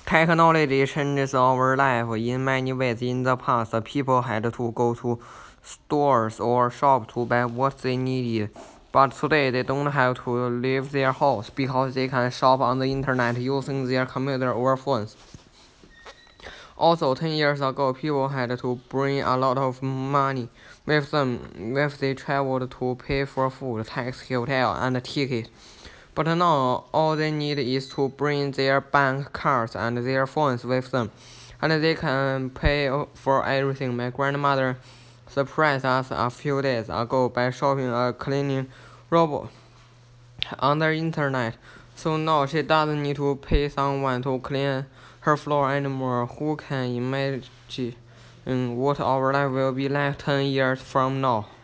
Technology changes our life in many ways. In the past, people had to go to stores or shop to buy what they needed. But today, they don't have to leave their house because they can shop on the internet using their computer or phones. Also, 10 years ago, people had to bring a lot of money with them if they traveled to pay for food, taxi, hotel, and ticket. But now, all they need is to bring their bank cards and their phones with them, and they can pay for everything. My grandmother surprised us a few days ago by shopping a cleaning robot on the internet. So now she doesn't need to pay someone to clean her floor anymore. Who can imagine what our life will be like 10 years from now?